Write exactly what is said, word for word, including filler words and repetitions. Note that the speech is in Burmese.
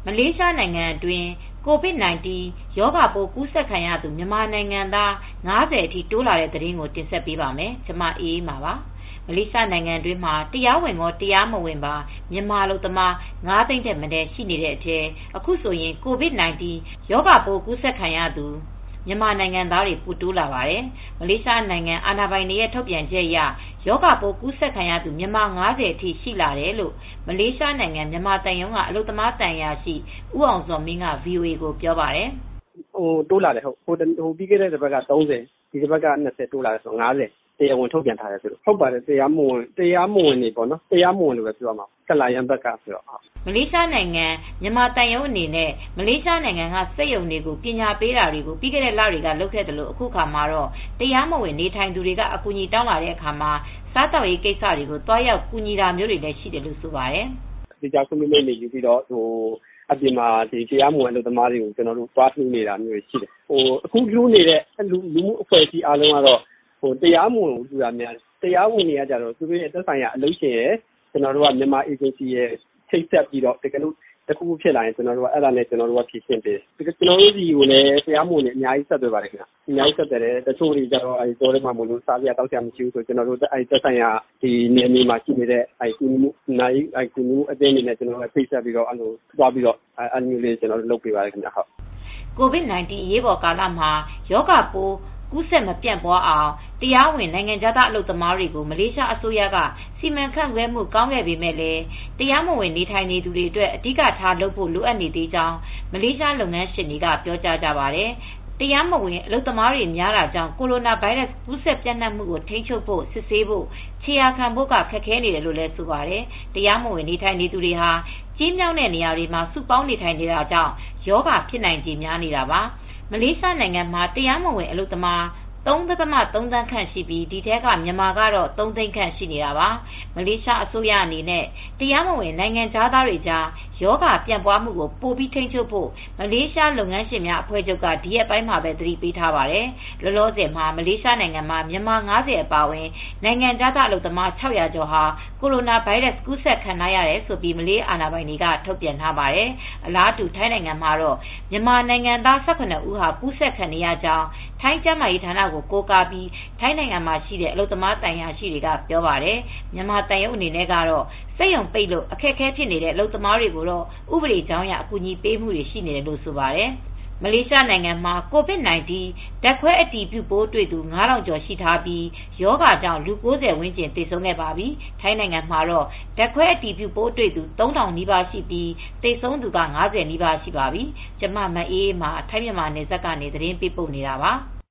မလေးရှားနိုင်ငံအတွင်း ကိုဗစ် ၁၉ ရောဂါပိုးကူးစက်ခံရသူမြန်မာနိုင်ငံသား၅၀အထိတိုးလာတဲ့သတင်းကိုတင်ဆက်ပေးပါမယ်။ ကျမအေးအေးမာပါ။ မလေးရှားနိုင်ငံတွင်းမှာတရားဝင်ရောတရားမဝင်ပါမြန်မာအလုပ်သမား၅သိန်းထက်မနည်းရှိနေတဲ့အထဲအခုဆိုရင်ကိုဗစ် ၁၉ ရောဂါပိုးကူးစက်ခံရသူမြန်မာနိုင်ငံသားတွေပိုတိုးလာပါတယ်။ မလေးရှားနိုင်ငံအာဏာပိုင်တွေရဲ့ထုတ်ပြန်ချက်အရရောဂါပိုးကူးစက်ခံရသူမြန်မာ၅၀အထိရှိလာတယ်လို့မလေးရှားနိုင်ငံမြန်မာသံရုံးကအလုပ်သမားသံအရာရှိဦးအောင်ဇော်မင်းက ဗွီအိုအေကိုပြောပါတယ်။ "တိုးလာတယ်ပြီးခဲ့တဲ့တပတ်က ၃၀ဒီတပတ်က ၂၀တိုးလာတယ်ဆိုတော့၅၀တရားဝင်ထုတ်ပြန်ထားတယ်ဟုတ်ပါတယ်တရားမဝင်တရားမဝင်တွေပေါ့နော်တရားမဝင်လို့ပဲပြောရမှာကလာယန်ဘက်ကဆိုတော့မလေးရှားနိုင်ငံမြန်မာသံရုံးအနေနဲ့မလေးရှားနိုင်ငံကစက်ရုံတွေကိုပညာပေးတာတွေကိုပြီးခဲ့တဲ့လတွေကလုပ်ခဲ့တယ်လို့အခုခါမှာတော့တရားမဝင်နေထိုင်သူတွေကအကူအညီတောင်းလာတဲ့အခါမှာစားတောက်ရေးကိစ္စတွေကိုတွားရောက်ကူညီတာမျိုးတွေလည်းရှိတယ်လို့ဆိုပါတယ်။ဒီကြောင့်ခွင့်ပြုမိန့်တွေယူပြီးတော့ဟိုအပြင်မှာဒီတရားမဝင်အလုပ်သမားတွေကိုကျွန်တော်တို့တွားလှူနေတာမျိုးရှိတယ်ဟိုအခုလှူနေတဲ့လူလူမှုအဖွဲ့အစည်းအားလုံးကတော့ဟိုတရားမဝင်လှူတာများတရားဝင်တွေကကြတော့သူတို့ရဲ့သက်ဆိုင်ရာအလုပ်ရှင်ရဲ့ကျွန်တော်တို့ကမြန်မာ agency ရဲ့ချိတ်ဆက်ပြီးတော့တကယ်လို့တခုခုဖြစ်လာရင်ကျွန်တော်တို့ကအဲ့ဒါနဲ့ကျွန်တော်တို့ကဖြေရှင်းပေးတယ်ကျွန်တော်တို့ဒီကိုလည်းတရားမဝင်နေအများကြီးဆက်သွယ်ပါတယ်ခင်ဗျအများကြီးဆက်သွယ်တယ်တချို့တွေကြတော့အဲတိုးလေးမှမလို့စားပြတောက်ချမရှိဘူးဆိုကျွန်တော်တို့အဲသက်ဆိုင်ရာဒီနေနေမှာရှိနေတဲ့အဲကူမှုနိုင်အဲကူမှုအတင်းနေနဲ့ကျွန်တော်တို့ဖိတ်ဆက်ပြီးတော့အဲ့လိုသွားပြီးတော့အမျိုးလေးကျွန်တော်တို့လုပ်ပေးပါတယ်ခင်ဗျဟုတ်ကိုဗစ် ၁၉ အရေးပေါ်ကာလမှာယောဂပိုးကူးစက်မပြန့်ပွားအောင်တရားဝင်နိုင်ငံခြားသားအလုပ်သမားတွေကိုမလေးရှားအစိုးရကစီမံခန့်ခွဲမှုကောင်းခဲ့ပေမဲ့လည်းတရားမဝင်နေထိုင်နေသူတွေအတွက်အဓိကထားလုပ်ဖို့လိုအပ်နေသေးကြောင်းမလေးရှားလုပ်ငန်းရှင်တွေကပြောကြားကြပါတယ်။တရားမဝင်အလုပ်သမားတွေများတာကြောင့်ကိုရိုနာဗိုင်းရပ်စ်ကူးစက်ပြန့်နှံ့မှုကိုထိန်းချုပ်ဖို့စစ်ဆေးဖို့ခြေရာခံဖို့ကခက်ခဲနေတယ်လို့လည်းဆိုပါတယ်။တရားမဝင်နေထိုင်နေသူတွေဟာကြီးမြောင်းတဲ့နေရာတွေမှာစုပေါင်းနေထိုင်နေတာကြောင့်ယောဂဖြစ်နိုင်ခြေများနေတာပါ။မလေးရှားနိုင်ငံမှာတရားမဝင်အလုပ်သမား၃.၃ သန်းခန့်ရှိပြီးဒီထဲကမြန်မာကတော့၃သိန်းခန့်ရှိနေတာပါမလေးရှားအစိုးရအနေနဲ့တရားမဝင်နိုင်ငံခြားသားတွေကြားယောဂပြန့်ပွားမှုကိုပိုပြီးထိန်းချုပ်ဖို့မလေးရှားလုပ်ငန်းရှင်များအဖွဲ့ချုပ်ကဒီရက်ပိုင်းမှာပဲသတိပေးထားပါတယ်လောလောဆယ်မှာမလေးရှားနိုင်ငံမှာမြန်မာ၅၀အပါအဝင်နိုင်ငံခြားသားအလုပ်သမား၆၀၀ကျော်ဟာကိုရိုနာဗိုင်းရပ်စ်ကူးစက်ခံထားရတယ်ဆိုပြီးမလေးအာဏာပိုင်တွေကထုတ်ပြန်ထားပါတယ်အလားတူထိုင်းနိုင်ငံမှာတော့မြန်မာနိုင်ငံသား၁၇ဦးဟာကူးစက်ခံနေရကြောင်းထိုင်းကျန်းမာရေးဌာနကိုကိုးကားပြီးထိုင်းနိုင်ငံမှာရှိတဲ့အလုပ်သမားတန်ရာရှိတွေကပြောပါတယ်မြန်မာတန်ရုံအနေနဲ့ကတော့စက်ရုံပိတ်လို့အခက်အခဲဖြစ်နေတဲ့အလုပ်သမားတွေကိုတော့ဥပဒေကြောင်းအရအကူအညီပေးမှုတွေရှိနေတယ်လို့ဆိုပါတယ်မလေးရှားနိုင်ငံမှာကိုဗစ် ၁၉ ဓာတ်ခွဲအတည်ပြုပိုးတွေ့သူ၅ထောင်ကျော်ရှိထားပြီးယောဂါကြောင့်လူ၉၀ဝန်းကျင်သေဆုံးခဲ့ပါပြီထိုင်းနိုင်ငံမှာတော့ဓာတ်ခွဲအတည်ပြုပိုးတွေ့သူ၃ထောင်နီးပါးရှိပြီးသေဆုံးသူက၅၀နီးပါးရှိပါပြီကျမမအေးအေးမှာထိုင်းမြန်မာနယ်စပ်ကနေသတင်းပေးပို့နေတာပါ